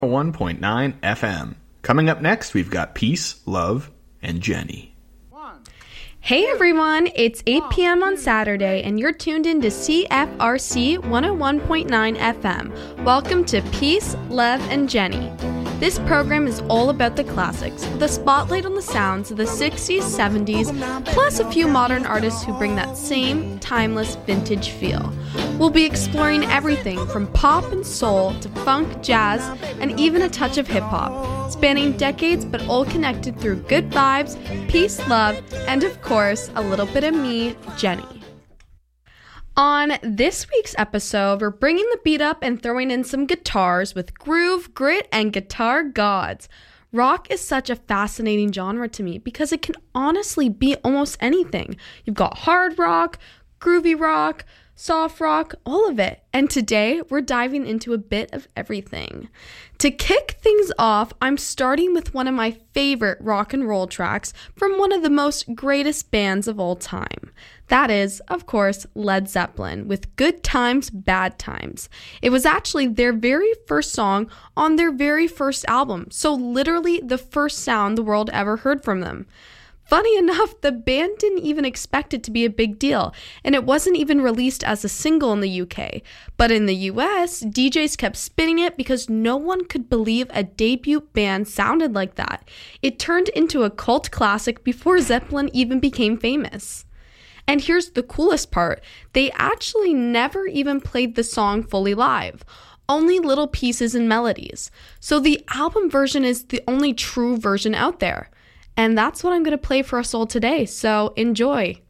101.9 FM. Coming up next, we've got Peace, Love, and Jenny. Hey everyone, it's 8 p.m. on Saturday and you're tuned in to CFRC 101.9 FM. Welcome to Peace, Love, and Jenny. This program is all about the classics, with a spotlight on the sounds of the 60s, 70s, plus a few modern artists who bring that same timeless vintage feel. We'll be exploring everything from pop and soul to funk, jazz, and even a touch of hip-hop, spanning decades but all connected through good vibes, peace, love, and of course, a little bit of me, Jenny. On this week's episode, we're bringing the beat up and throwing in some guitars with groove, grit, and guitar gods. Rock is such a fascinating genre to me because it can honestly be almost anything. You've got hard rock, groovy rock, soft rock, all of it. And today, we're diving into a bit of everything. To kick things off, I'm starting with one of my favorite rock and roll tracks from one of the most greatest bands of all time. That is, of course, Led Zeppelin with Good Times, Bad Times. It was actually their very first song on their very first album, so literally the first sound the world ever heard from them. Funny enough, the band didn't even expect it to be a big deal, and it wasn't even released as a single in the UK. But in the US, DJs kept spinning it because no one could believe a debut band sounded like that. It turned into a cult classic before Zeppelin even became famous. And here's the coolest part, they actually never even played the song fully live. Only little pieces and melodies. So the album version is the only true version out there. And that's what I'm going to play for us all today, so enjoy.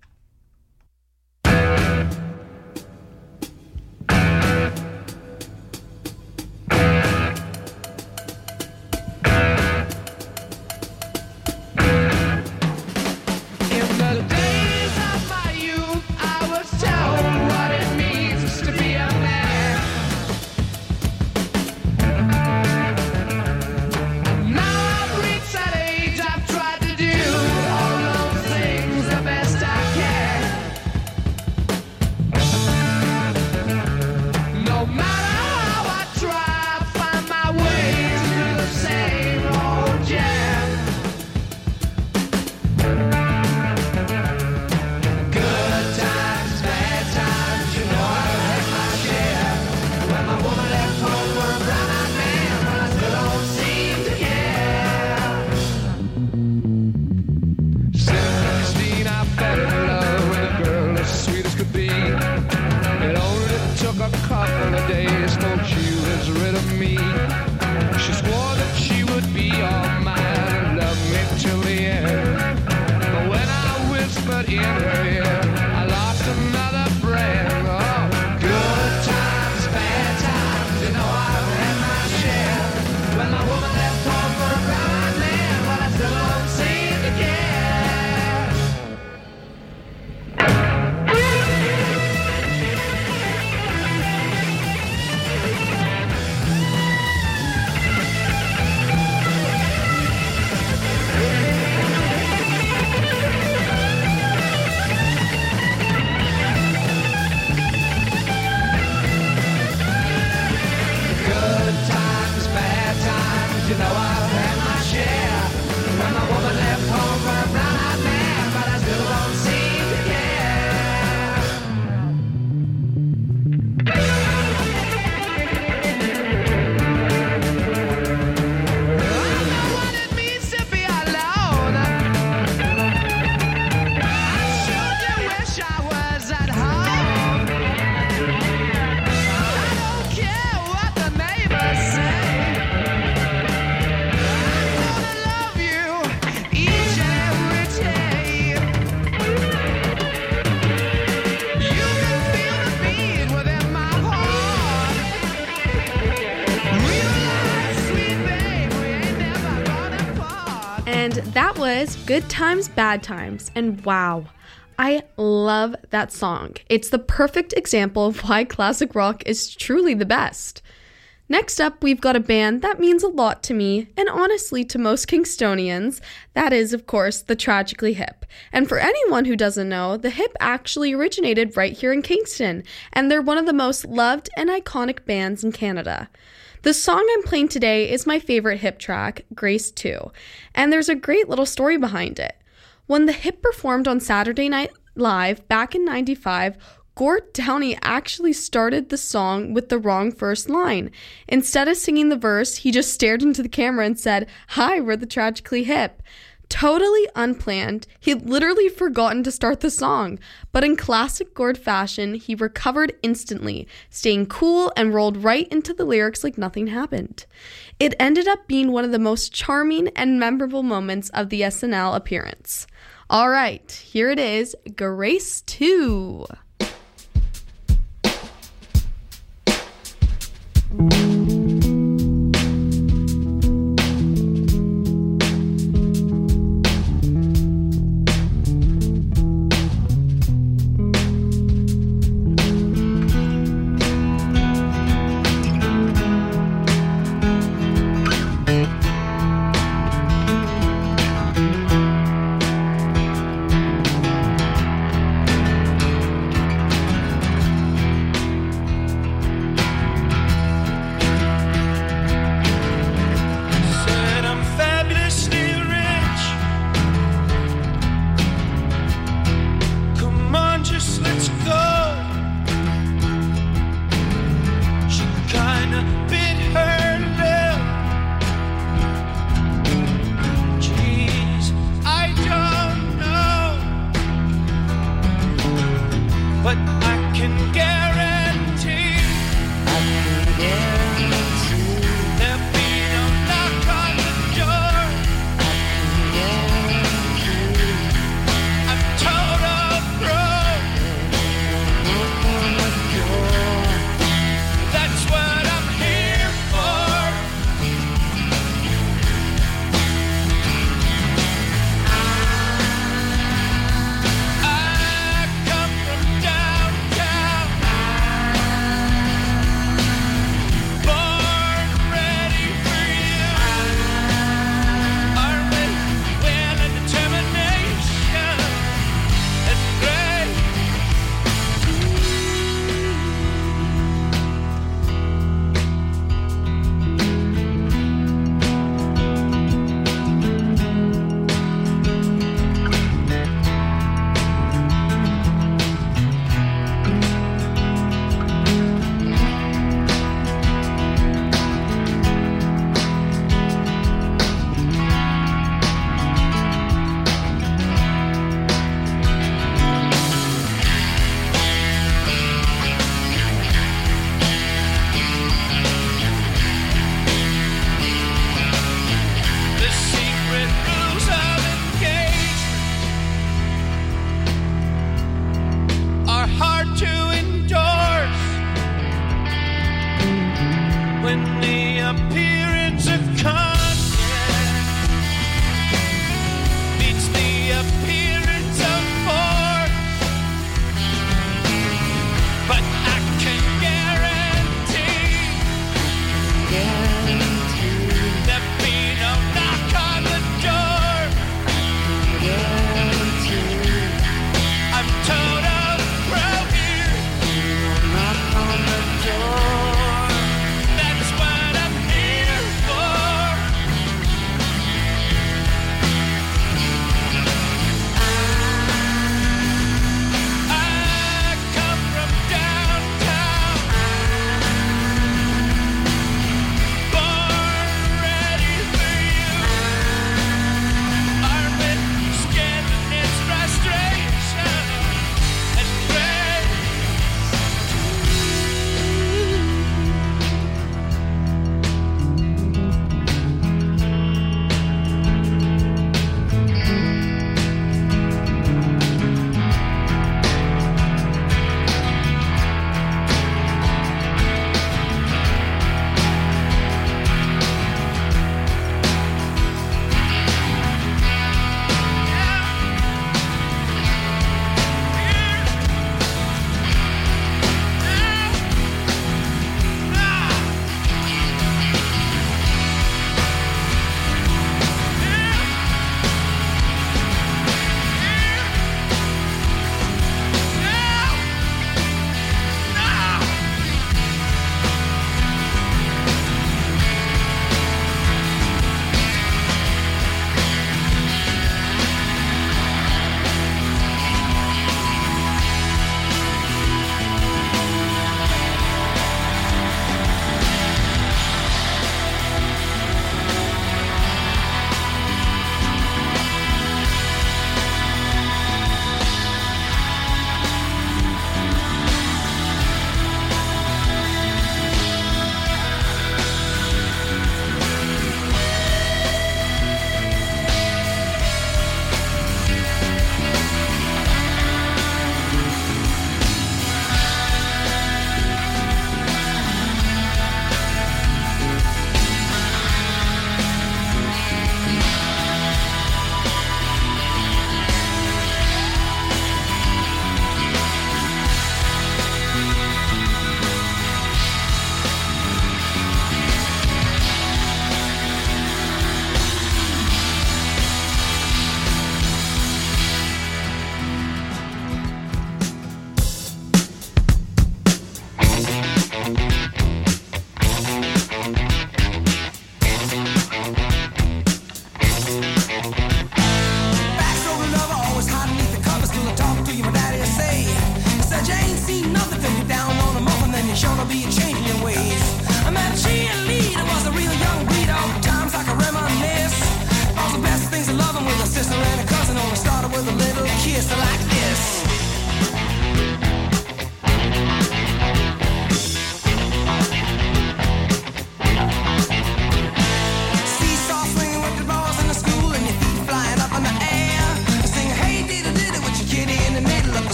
And that was Good Times, Bad Times. And wow, I love that song. It's the perfect example of why classic rock is truly the best. Next up, we've got a band that means a lot to me, and honestly to most Kingstonians. That is, of course, the Tragically Hip. And for anyone who doesn't know, the Hip actually originated right here in Kingston, and they're one of the most loved and iconic bands in Canada. The song I'm playing today is my favorite Hip track, Grace 2, and there's a great little story behind it. When the Hip performed on Saturday Night Live back in '95, Gord Downie actually started the song with the wrong first line. Instead of singing the verse, he just stared into the camera and said, "Hi, we're the Tragically Hip." Totally unplanned, he'd literally forgotten to start the song, but in classic Gord fashion, he recovered instantly, staying cool and rolled right into the lyrics like nothing happened. It ended up being one of the most charming and memorable moments of the SNL appearance. All right, here it is, Grace 2.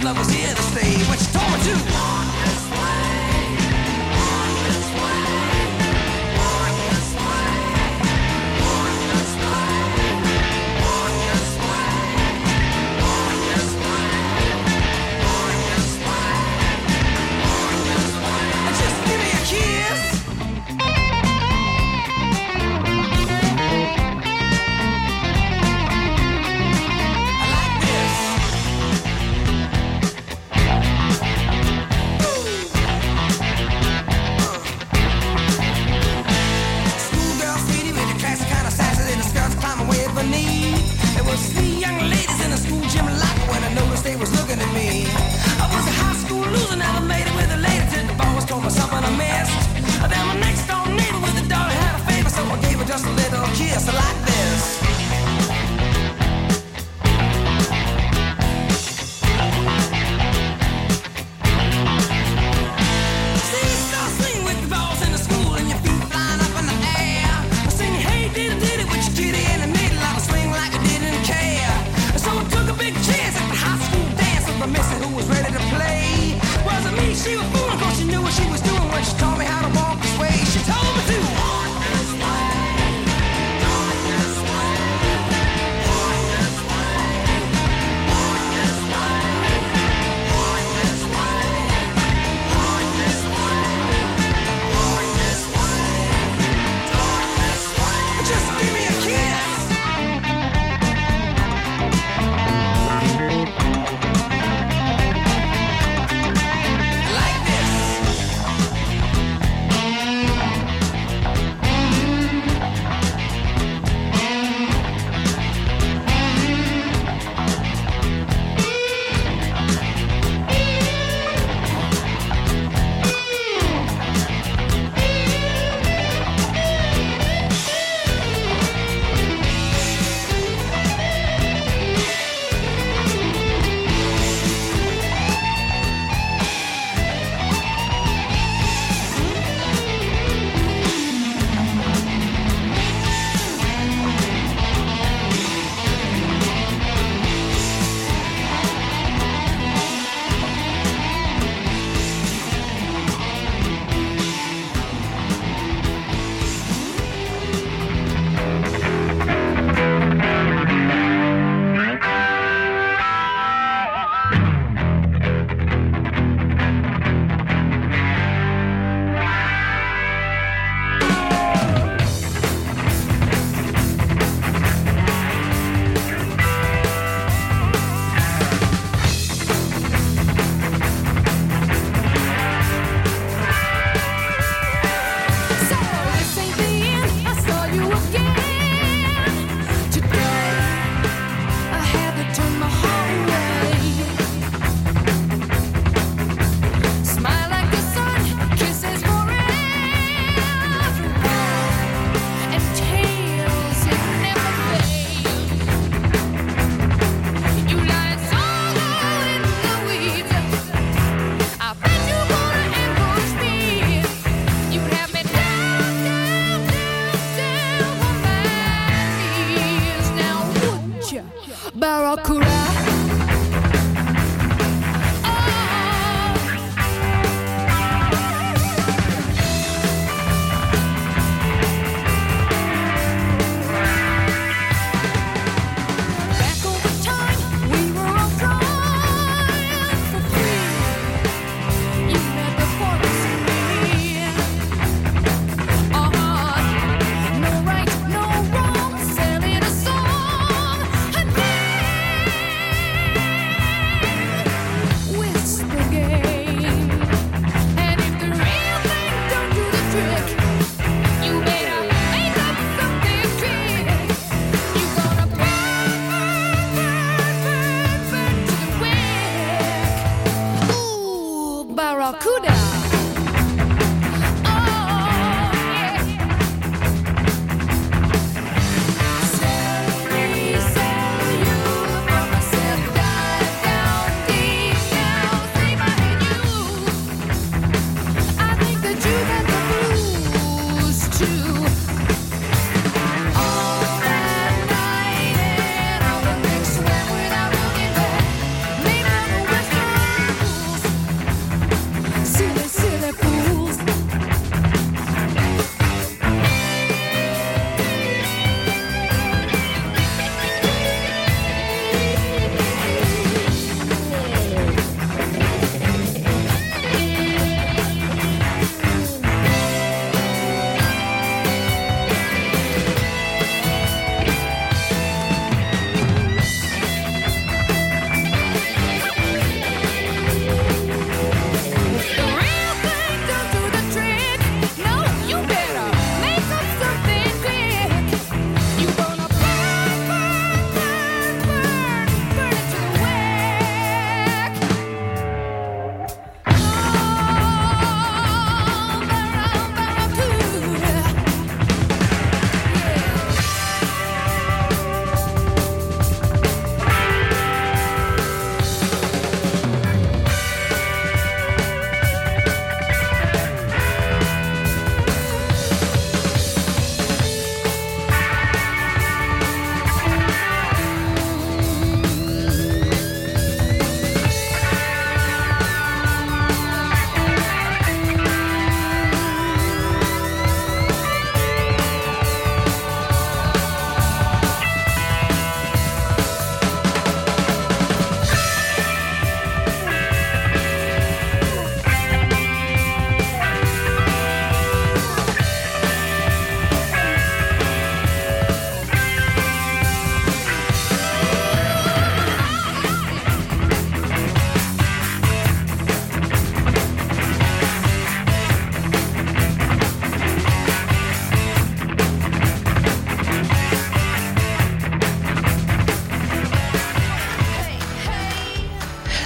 love was here to stay. What you told me to. Walk this way, walk this way, walk this way, walk this way, walk this way, walk this way, walk this way, walk this way. Just give me a kiss. There was 3 young ladies in the school gym locker when I noticed they was looking at me. I was a high school loser, never made it with a lady till the boss told me something I missed. Then my next door neighbor with a daughter had a favor, so I gave her just a little kiss like this. See, you start swinging with the balls in the school and your feet flying up in the air. I sing, hey, diddy, with your kitty in the middle. I was swing like I didn't care. So I took a big chance at the high school dance.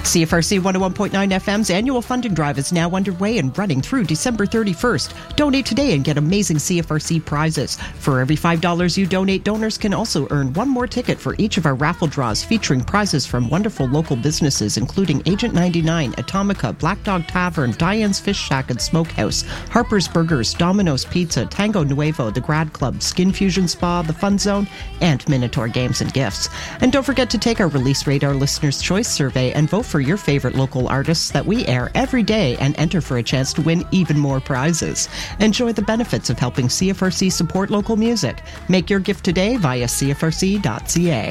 CFRC 101.9 FM's annual funding drive is now underway and running through December 31st. Donate today and get amazing CFRC prizes. For every $5 you donate, donors can also earn one more ticket for each of our raffle draws featuring prizes from wonderful local businesses including Agent 99, Atomica, Black Dog Tavern, Diane's Fish Shack and Smokehouse, Harper's Burgers, Domino's Pizza, Tango Nuevo, The Grad Club, Skin Fusion Spa, The Fun Zone, and Minotaur Games and Gifts. And don't forget to take our Release Radar Listener's Choice Survey and vote for your favorite local artists that we air every day and enter for a chance to win even more prizes. Enjoy the benefits of helping CFRC support local music. Make your gift today via cfrc.ca.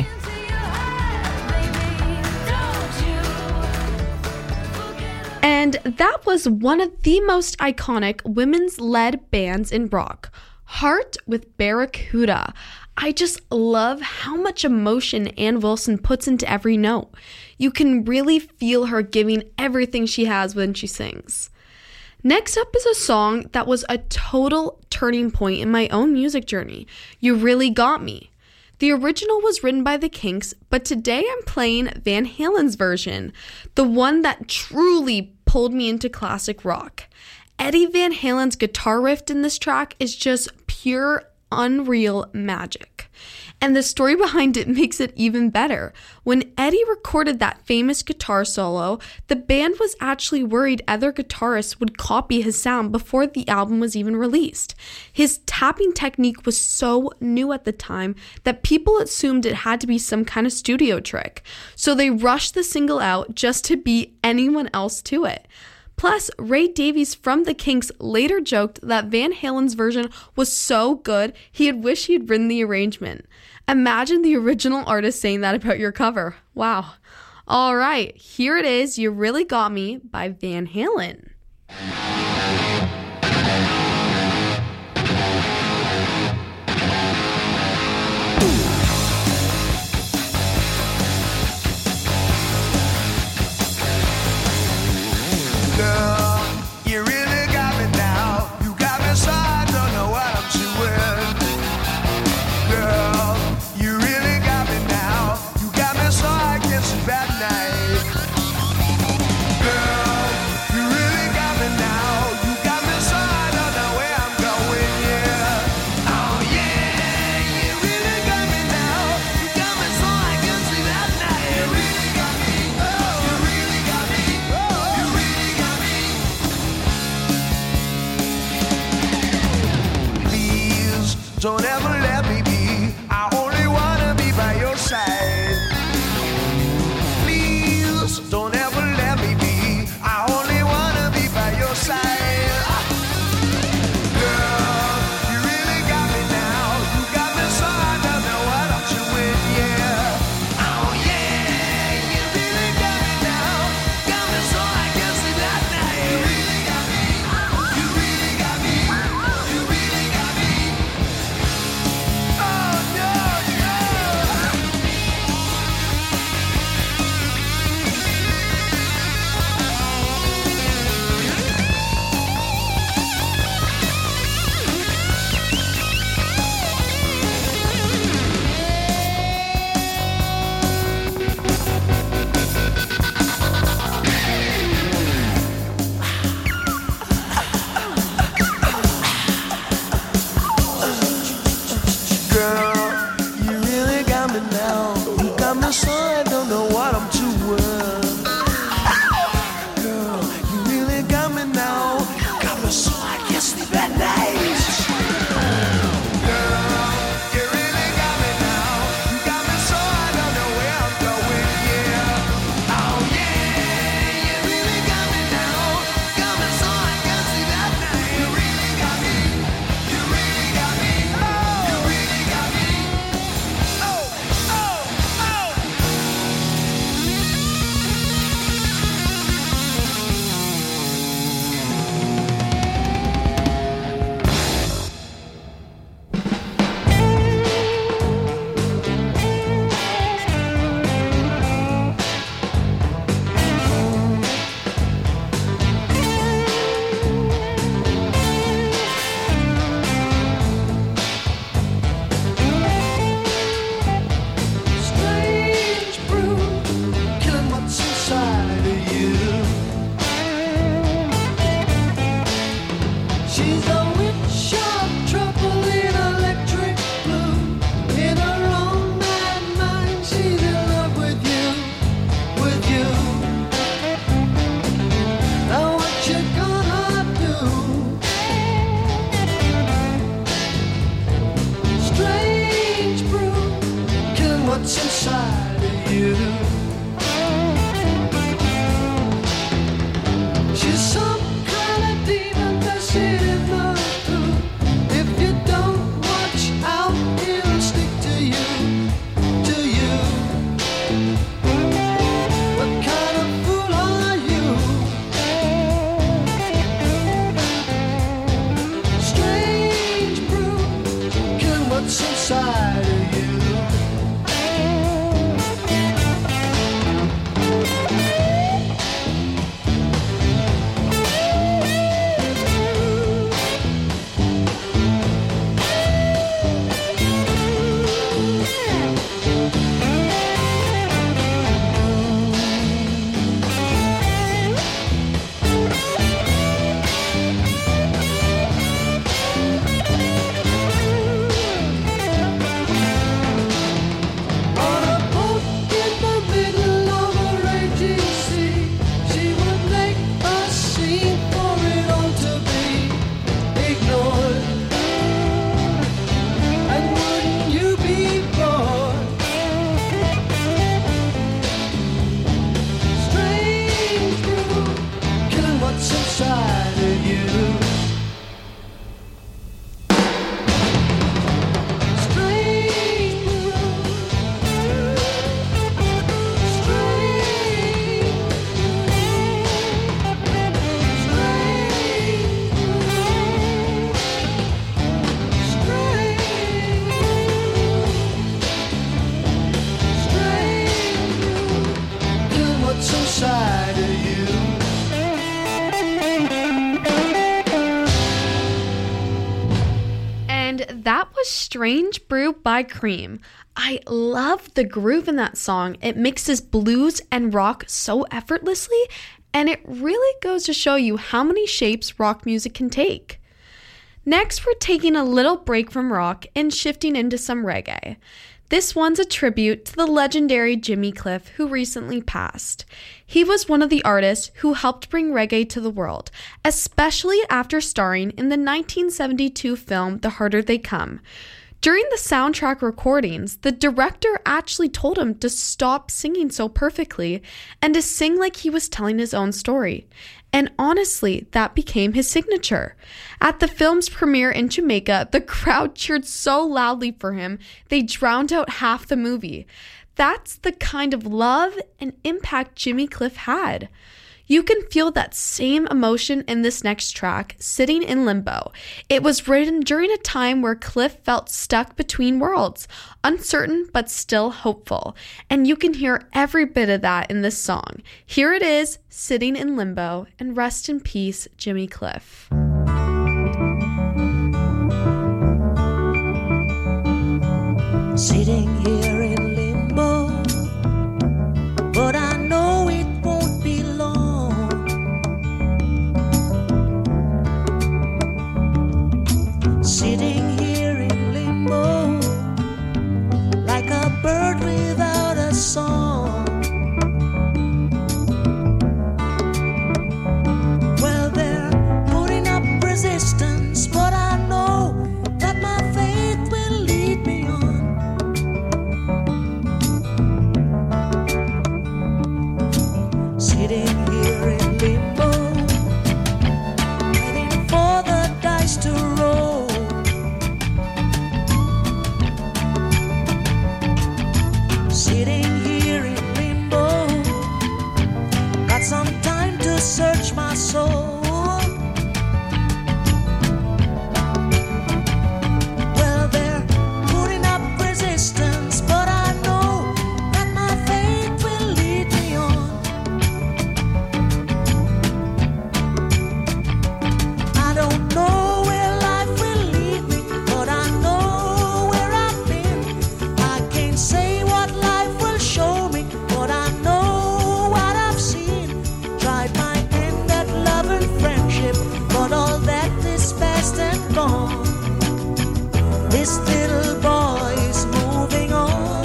And that was one of the most iconic women's-led bands in rock, Heart with Barracuda. I just love how much emotion Ann Wilson puts into every note. You can really feel her giving everything she has when she sings. Next up is a song that was a total turning point in my own music journey, You Really Got Me. The original was written by the Kinks, but today I'm playing Van Halen's version, the one that truly pulled me into classic rock. Eddie Van Halen's guitar riff in this track is just pure unreal magic. And the story behind it makes it even better. When Eddie recorded that famous guitar solo, the band was actually worried other guitarists would copy his sound before the album was even released. His tapping technique was so new at the time that people assumed it had to be some kind of studio trick. So they rushed the single out just to beat anyone else to it. Plus, Ray Davies from the Kinks later joked that Van Halen's version was so good he'd wish he'd written the arrangement. Imagine the original artist saying that about your cover. Wow. All right, here it is, You Really Got Me by Van Halen. You really got me now. You got me so I don't know what I'm doing. Girl, you really got me now. You got me so I can sleep at night. Girl, you really got me now. You got me so I don't know where I'm going, yeah. Oh yeah, you really got me now. You got me so I can sleep at night. You really got me. Oh, you really got me. Oh, you really got me. Please don't ever let me be. I only wanna be by your side. Please don't ever let me be. I only wanna be by your side. Girl, you really got me now. You got me so I don't know what I'm doing, yeah. Oh yeah, you really got me now. Got me so I can sleep at night. You really got me. You really got me. You really got me. Oh no, no. Girl, you really got me now. You got me so I don't know what I'm doing. Girl, you really got me now. You got me so I can't sleep at night. Girl, you really got me now. You got me so I don't know where I'm going, yeah. Oh yeah, you really got me now. Got me so I can't sleep at night. You really got me. You really got me. You really got me. Oh, oh, oh. what's inside of you. And that was Strange Brew by Cream. I love the groove in that song. It mixes blues and rock so effortlessly, and it really goes to show you how many shapes rock music can take. Next, we're taking a little break from rock and shifting into some reggae. This one's a tribute to the legendary Jimmy Cliff, who recently passed. He was one of the artists who helped bring reggae to the world, especially after starring in the 1972 film The Harder They Come. During the soundtrack recordings, the director actually told him to stop singing so perfectly and to sing like he was telling his own story. And honestly, that became his signature. At the film's premiere in Jamaica, the crowd cheered so loudly for him, they drowned out half the movie. That's the kind of love and impact Jimmy Cliff had. You can feel that same emotion in this next track, Sitting in Limbo. It was written during a time where Cliff felt stuck between worlds, uncertain but still hopeful. And you can hear every bit of that in this song. Here it is, Sitting in Limbo, and rest in peace, Jimmy Cliff. Sitting here in limbo, but I know it won't be long. Sitting here in limbo, like a bird without a song. Well, they're putting up resistance, but I know that my faith will lead me on. Sitting here in limbo, waiting for the dice to roll. Sitting here in limbo, got some time to search my soul. Well, they're putting up resistance, but I know that my faith will lead me on. I don't know where life will lead me, but I know where I've been. I can't say what life will show me, but I know what I've seen. Tried my hand at love and friendship, but all that is past and gone. This little boy is moving on.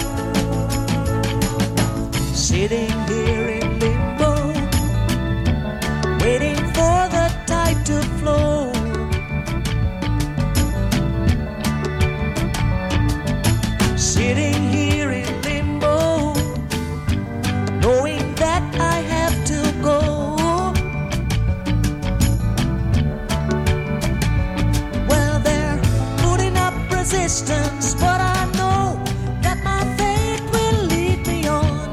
Sitting here in limbo, waiting for the tide to flow. Sitting here in limbo, knowing that I have to go. Well, they're putting up resistance, but I know that my faith will lead me on.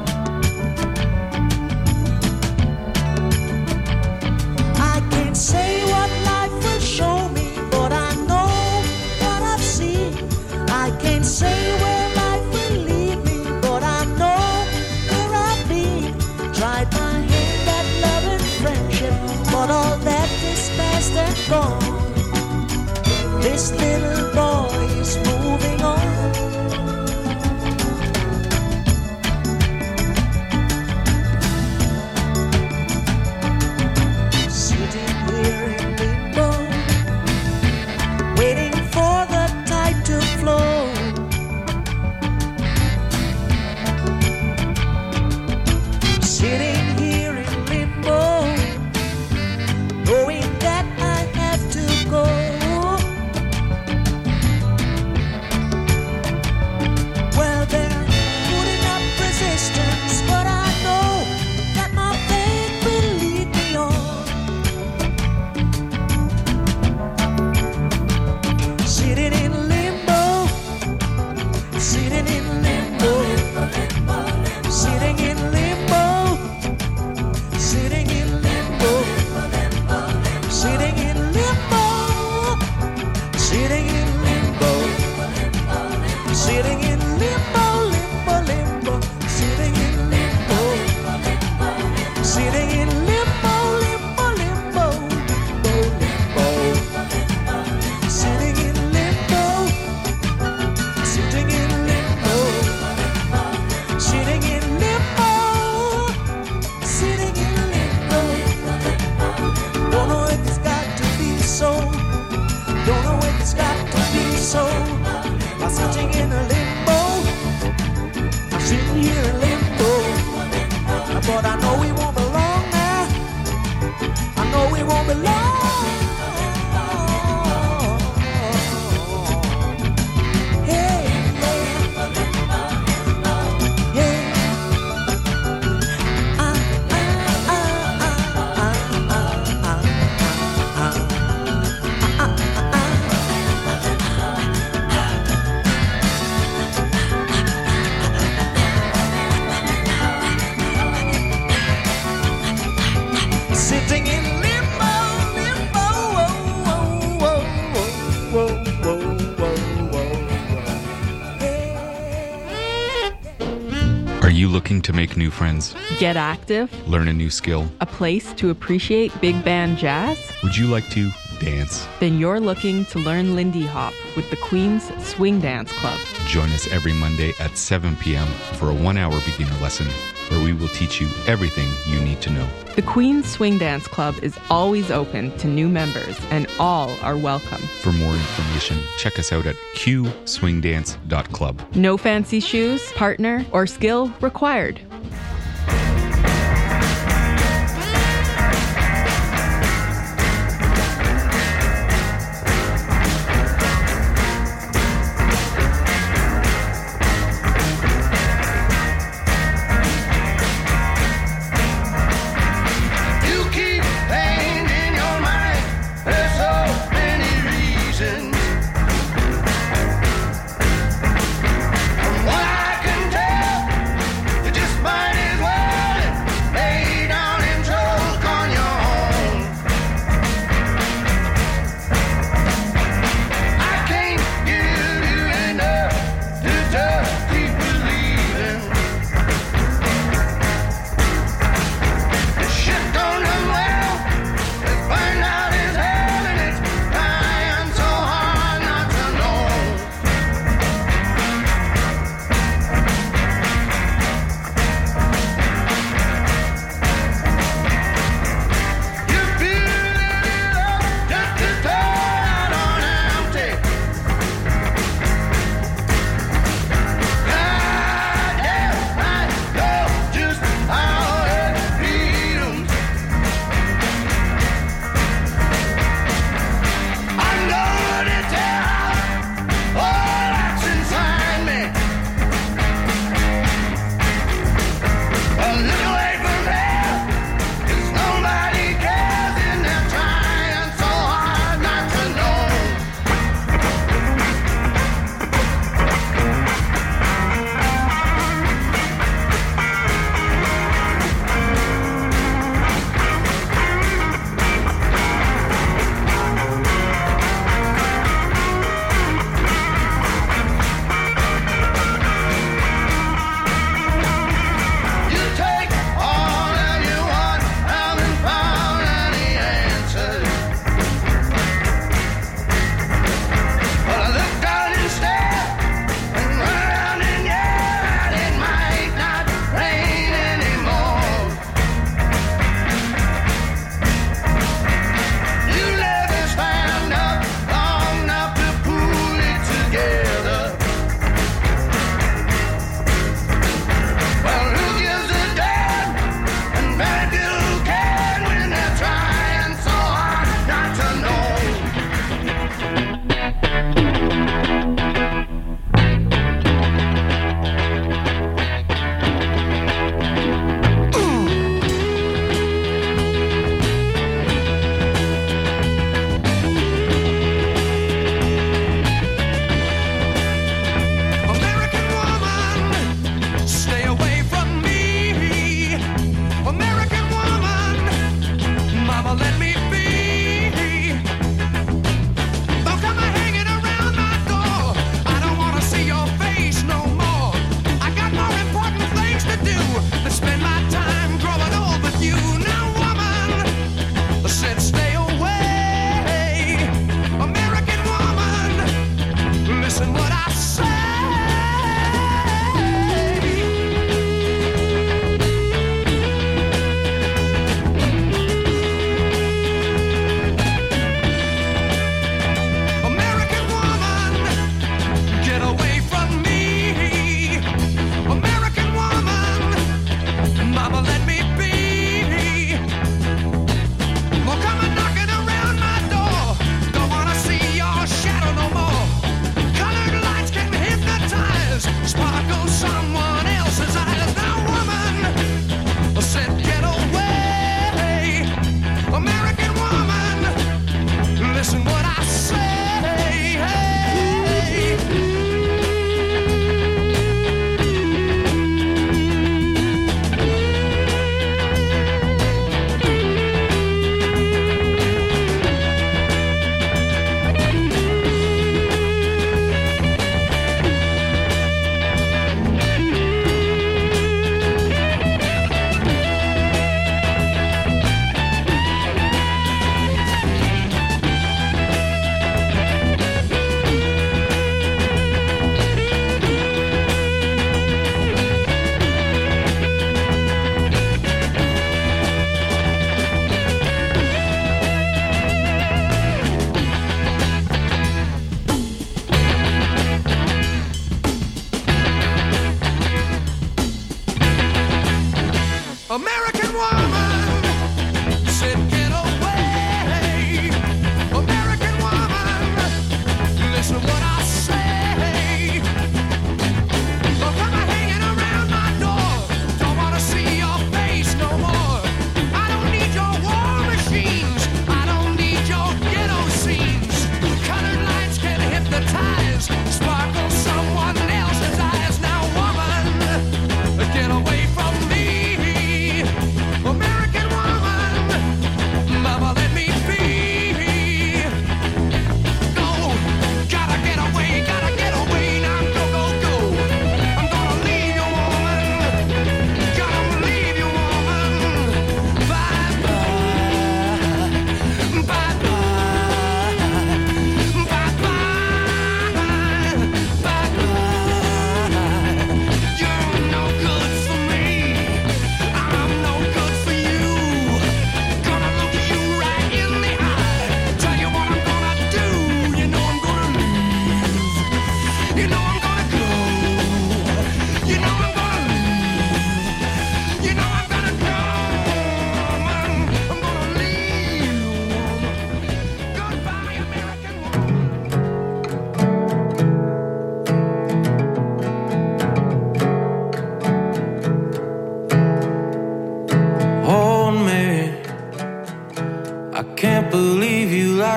I can't say what life will show me, but I know what I've seen. I can't say where life will lead me, but I know where I've been. Tried my hand at love and friendship, but all that is past and gone. This little boy is moving on. Sitting here in limbo, waiting for the tide to flow. Sitting here in limbo, knowing that I have to go. Sitting in limbo, limbo, limbo, limbo, limbo. Sitting in limbo, sitting in limbo, sitting in limbo, sitting in limbo. Don't know if it's got to be so. Don't know if it's got to be so. I'm sitting in a limbo. I'm sitting here in limbo. But I know we won't belong now. I know we won't belong. Hey, hey, sitting in limbo, limbo, whoa, whoa, whoa. Are you looking to make new friends? Get active, Learn a new skill? a place to appreciate big band jazz? Would you like to dance? Then you're looking to learn Lindy Hop with the Queen's Swing Dance Club. Join us every Monday at 7 p.m. for a 1-hour beginner lesson where we will teach you everything you need to know. The Queen's Swing Dance Club is always open to new members, and all are welcome. For more information, check us out at qswingdance.club. No fancy shoes, partner, or skill required. You keep playing in your mind. There's so many reasons. From what I can tell, you're just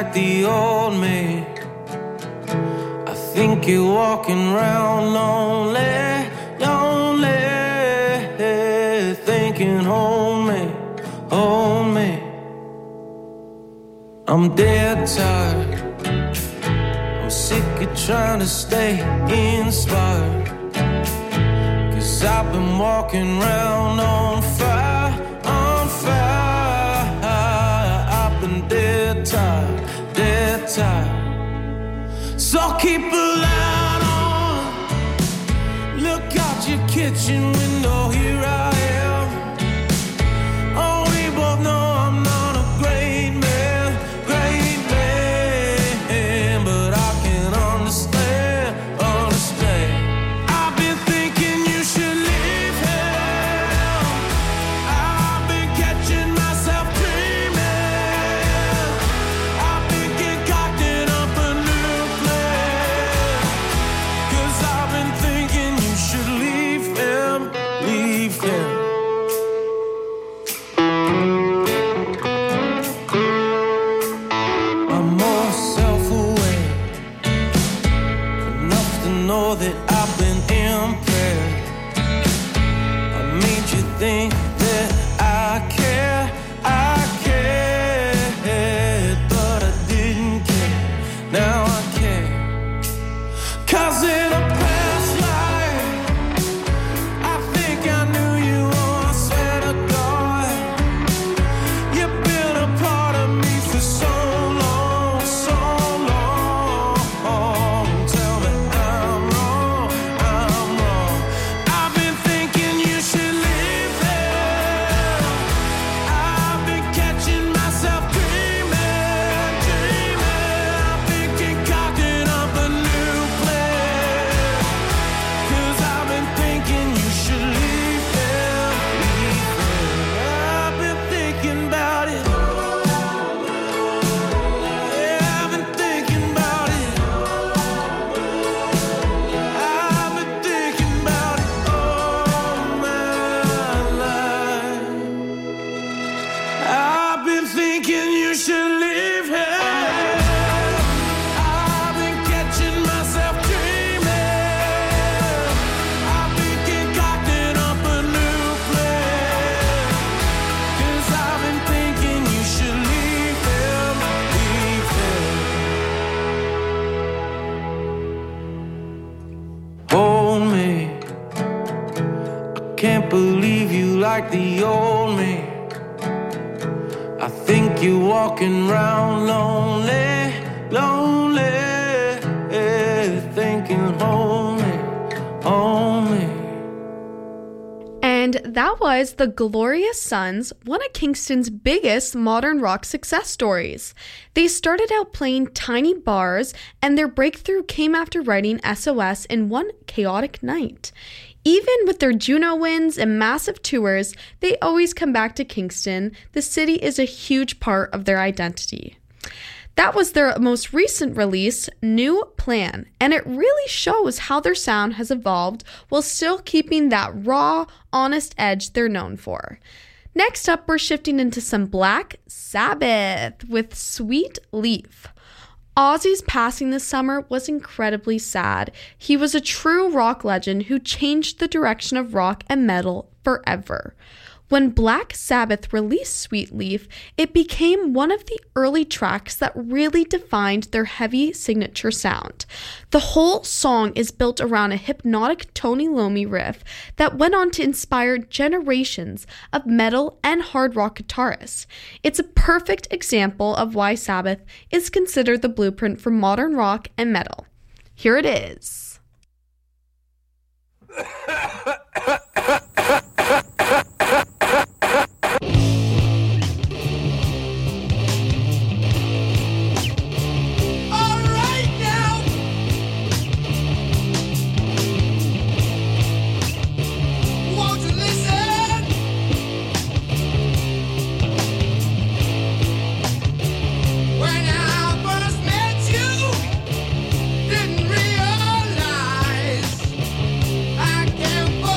like the old me. I think you're walking around lonely, lonely, thinking hold me, hold me. I'm dead tired, I'm sick of trying to stay inspired. 'Cause I've been walking around on fire, on fire. I've been dead tired, dead tired. So keep a light on, look out your kitchen window, here I am. Oh, we both know I'm not a great man, but I can understand, understand. I've been thinking you should leave here. I've been catching myself dreaming. I've been concocting up a new plan. 'Cause I've been thinking you should leave him, leave him. I'm more self-aware, enough to know that I've been impaired. I made you think that I care, but I didn't care, now I care. 'Cause in a past life, I think I knew you, oh, I swear to God. You've been a part of me for so long, so long. Tell me I'm wrong, I'm wrong. I've been thinking you should leave there. I've been catching myself dreaming, dreaming. I've been concocting up a new plan. 'Cause I've been thinking you should leave there, leave there. I've been thinking about it. Yeah, I've been thinking about it. I've been thinking about it all my life. I've been thinking you should leave here. I've been catching myself dreaming. I've been concocting up a new plan. 'Cause I've been thinking you should leave him, leave him. Hold me, I can't believe you like the old me. I think you're walking around lonely, lonely, thinking hold me, hold me. And that was The Glorious Sons, one of Kingston's biggest modern rock success stories. They started out playing tiny bars, and their breakthrough came after writing SOS in one chaotic night. Even with their Juno wins and massive tours, they always come back to Kingston. The city is a huge part of their identity. That was their most recent release, New Plan, and it really shows how their sound has evolved while still keeping that raw, honest edge they're known for. Next up, we're shifting into some Black Sabbath with Sweet Leaf. Ozzy's passing this summer was incredibly sad. He was a true rock legend who changed the direction of rock and metal forever. When Black Sabbath released Sweet Leaf, it became one of the early tracks that really defined their heavy signature sound. The whole song is built around a hypnotic Tony Iommi riff that went on to inspire generations of metal and hard rock guitarists. It's a perfect example of why Sabbath is considered the blueprint for modern rock and metal. Here it is. Didn't realize I can't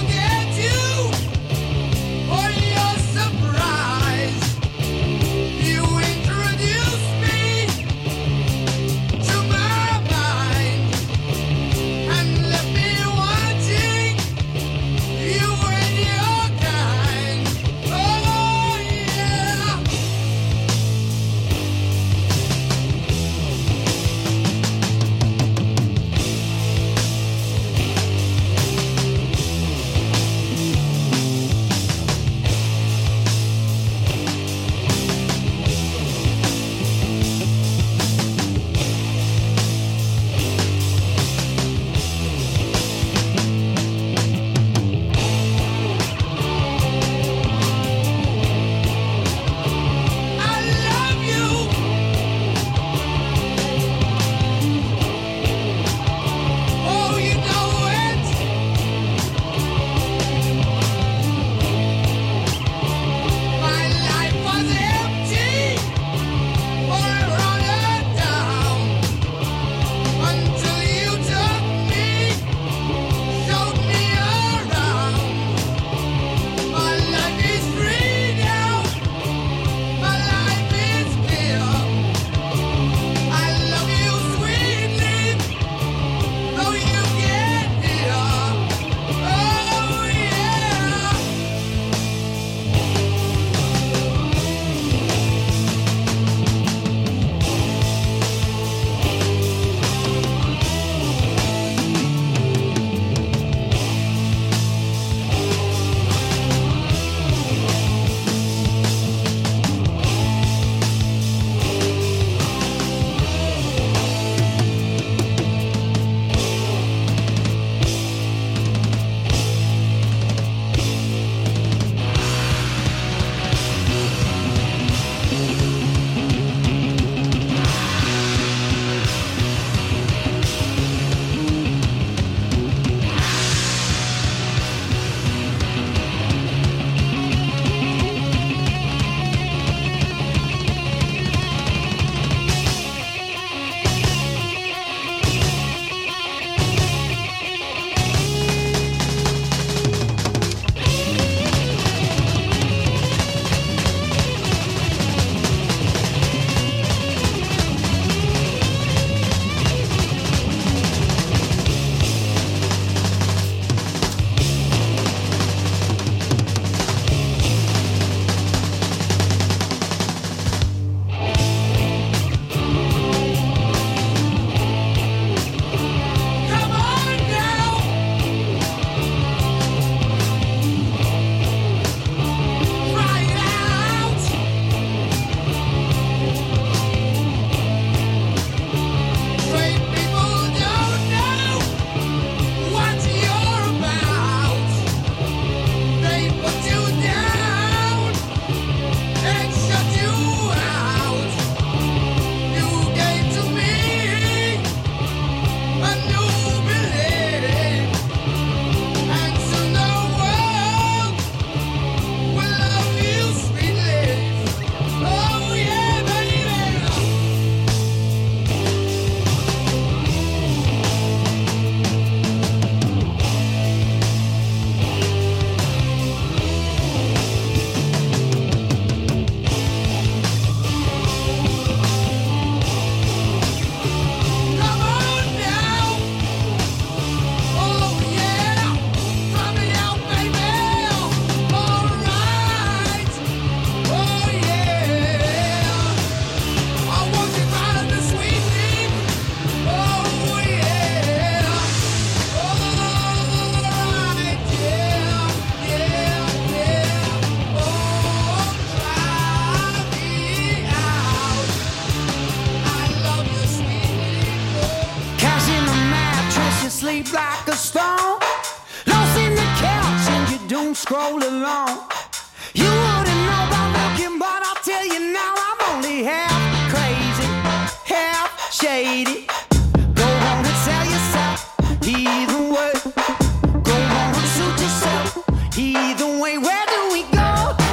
like a stone. Lost in the couch and you doom scroll along. You wouldn't know by looking, but I'll tell you now, I'm only half crazy, half shady. Go on and sell yourself, either way. Go on and suit yourself, either way. Where do we go?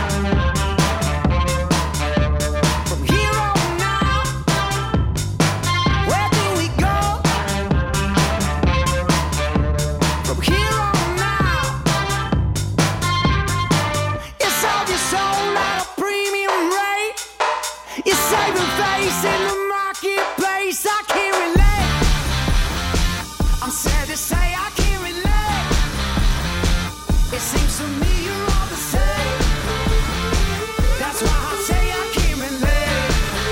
From here on now, where do we go? From here on now, you sold your soul at a premium rate. You save your face in the marketplace. I can't relate. I'm sad to say I can't relate. It seems to me you're all the same. That's why I say I can't relate.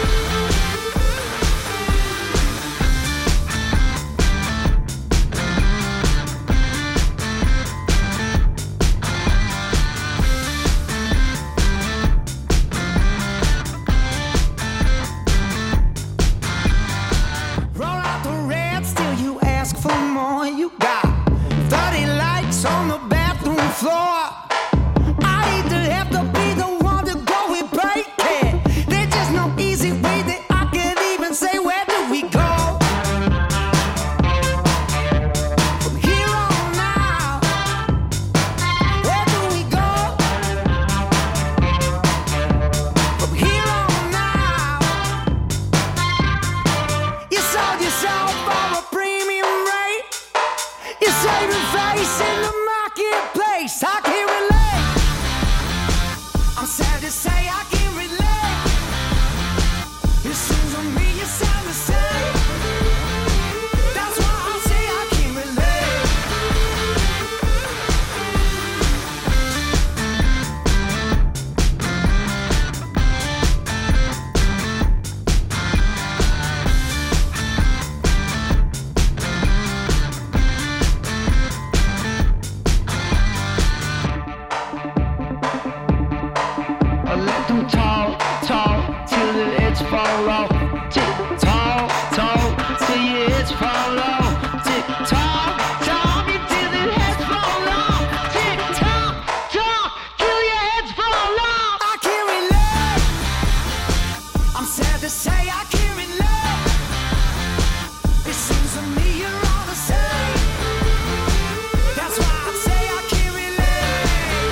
Roll out the red, still you ask for more. You got 30 likes on the bathroom floor. I hate to have to be the one to go and break it. There's just no easy way that I could even say, where do we go? From here on now, where do we go? From here on now, you sold yourself for a premium rate. You save your face in the marketplace. I can't relate. I'm sad to say I can't relate. It seems to me you sound the same. That's why I say I can't relate. I let them talk, talk till the heads fall off. Tick tock, talk till your heads fall off. Tick tock, talk till the heads fall off. Tick tock, talk till your heads fall off. I can't relate. I'm sad to say I can't relate. It seems to me you're all the same. That's why I say I can't relate.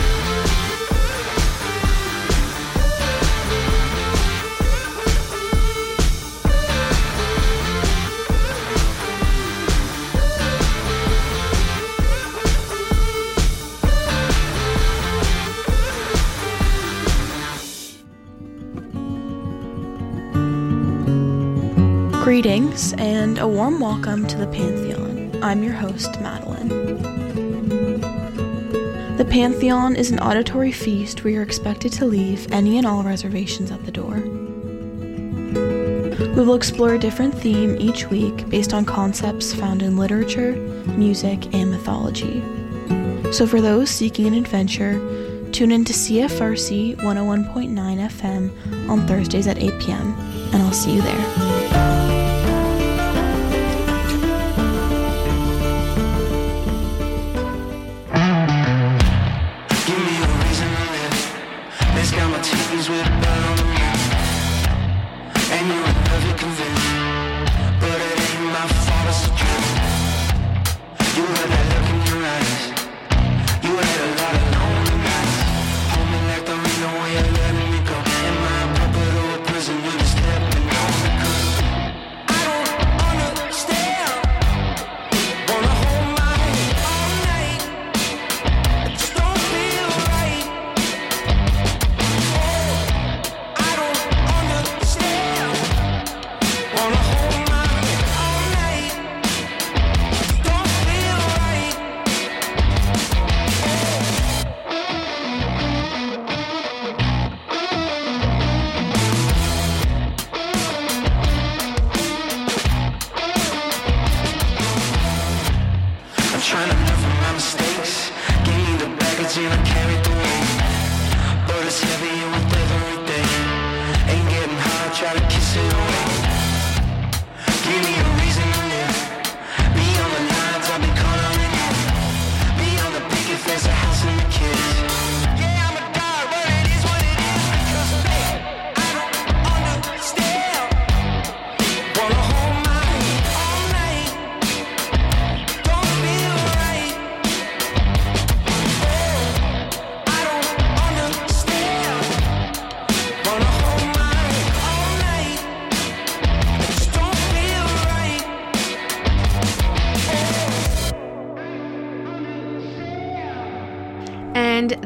Greetings and a warm welcome to the Pantheon. I'm your host, Madeline. The Pantheon is an auditory feast where you're expected to leave any and all reservations at the door. We will explore a different theme each week based on concepts found in literature, music, and mythology. So for those seeking an adventure, tune in to CFRC 101.9 FM on Thursdays at 8 p.m., and I'll see you there. Give me a reason to live. This got my TVs with blood on the roof. And you were never convinced, but it ain't my fault, it's the truth. You had that look in your eyes. You had a lot of lonely nights. Hold me like there ain't no way of letting me go. In my puppet or a prison, you just let me know. Because I don't understand. Wanna hold my head all night. It just don't feel right. Oh, I don't understand. Wanna hold my head all night. It don't feel right. I'm trying to learn from my mistakes. Gave me the baggage and I carried the weight. But it's heavier with every day. Ain't getting hard, try to kiss it away. Give me a reason to live. Be on the lines, I've been caught on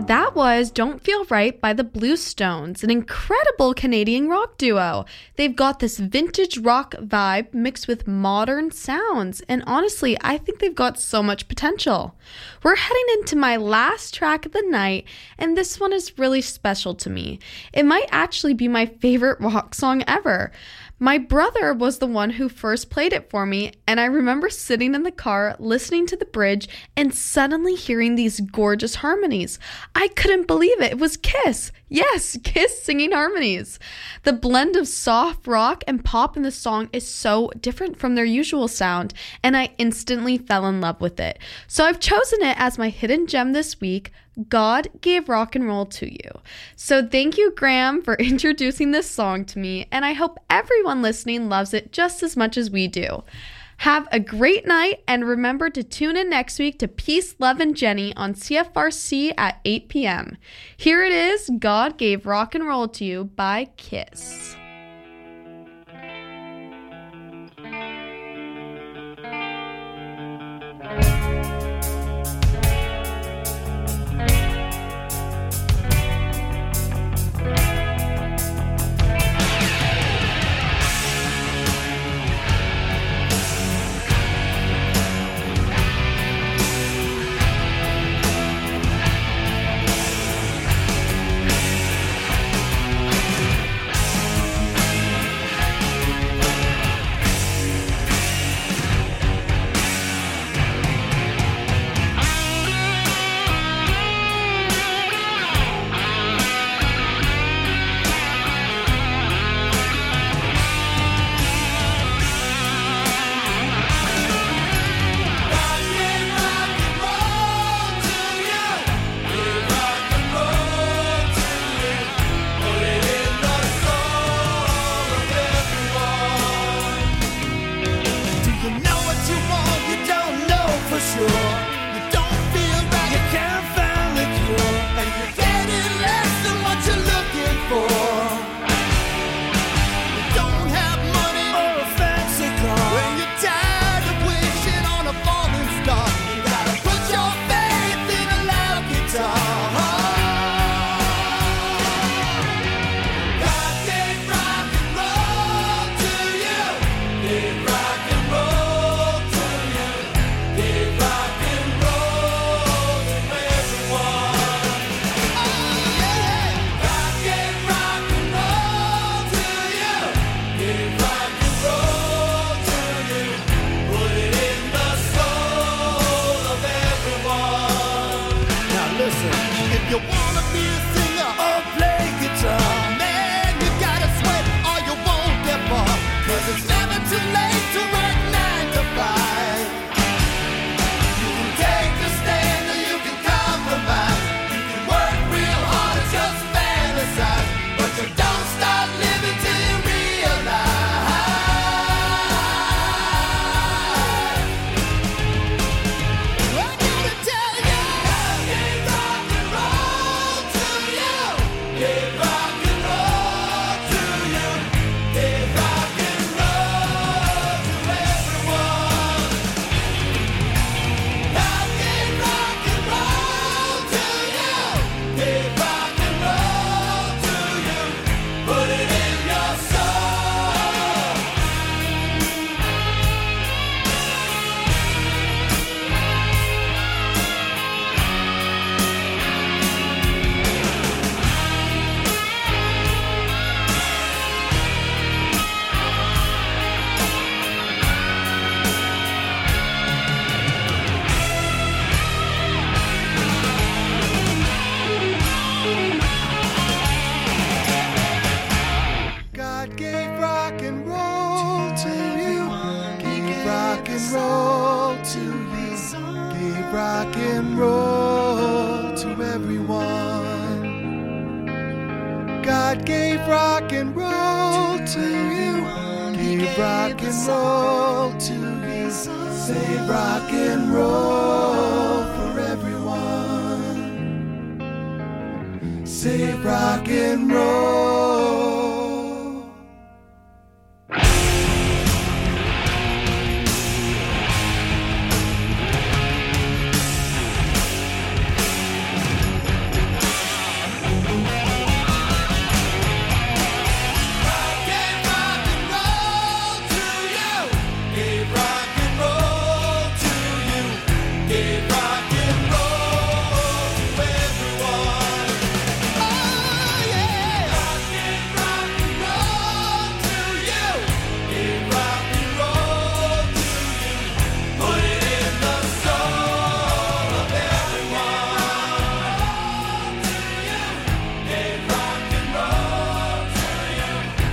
That was Don't Feel Right by the Bluestones, an incredible Canadian rock duo. They've got this vintage rock vibe mixed with modern sounds, and honestly, I think they've got so much potential. We're heading into my last track of the night, and this one is really special to me. It might actually be my favorite rock song ever. My brother was the one who first played it for me, and I remember sitting in the car listening to the bridge and suddenly hearing these gorgeous harmonies. I couldn't believe it. It was Kiss. Yes, Kiss singing harmonies. The blend of soft rock and pop in the song is so different from their usual sound, and I instantly fell in love with it. So I've chosen it as my hidden gem this week. God Gave Rock and Roll to You. So thank you, Graham, for introducing this song to me, and I hope everyone listening loves it just as much as we do. Have a great night, and remember to tune in next week to Peace, Love, and Jenny on CFRC at 8 p.m. Here it is, God Gave Rock and Roll to You by Kiss. rock and roll to everyone. God gave rock and roll to you. Gave rock and roll to you. Say rock and roll for everyone. Say rock and roll.